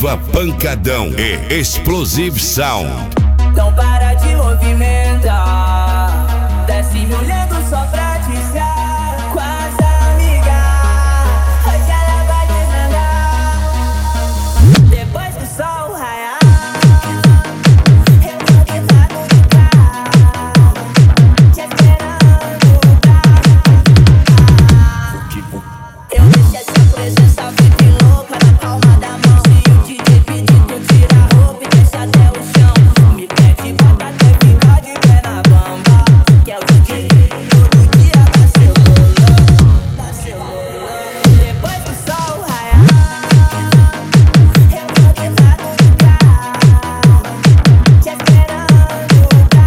Ativa Pancadão e Explosive Sound. Então para de movimentar, desce me olhando só pra desviar. Com as amigas, hoje ela vai desandar. Depois que o sol raiar, eu vou deitado de carro, te esperando pra eu deixo essa presença vive louca na palma da mão. Se o DJ pedir, tu tira a roupa e desce até o chão. Me pede bota até ficar de pé na bamba, que é o DJ todo dia tá cebolão, tá cebolão. Depois do sol raiar, eu vou deitado de carro, te esperando pra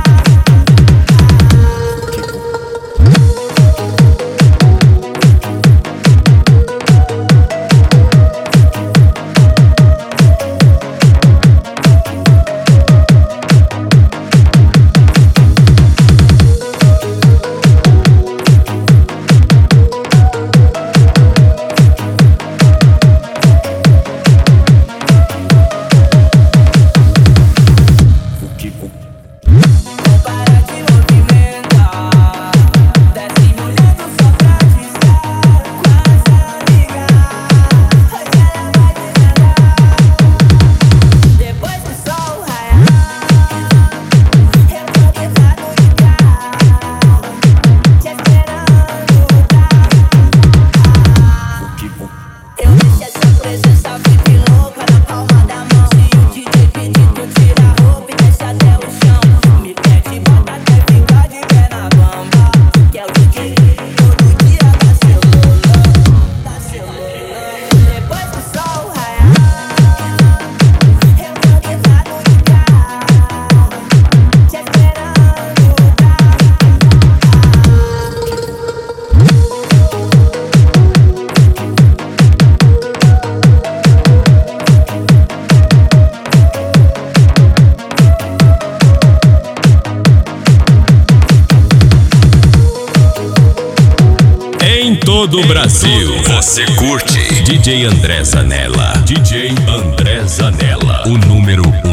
para de movimentar, desce me olhando só pra desviar. Com as amigas, hoje ela vai desandar. Depois do sol raiar, eu vou deitado de carro, te esperando pra eu deixo essa presença vive louca na palma da mão. Se o DJ pedir, tu tira a roupa e desce até o chão. Me pede bota até ficar de pé na bamba, que é o DJ todo dia tá cebolão, tá cebolão. Depois do sol raiar, eu vou deitado de carro, te esperando pra Em todo o Brasil, você curte DJ André Zanella. DJ André Zanella, o número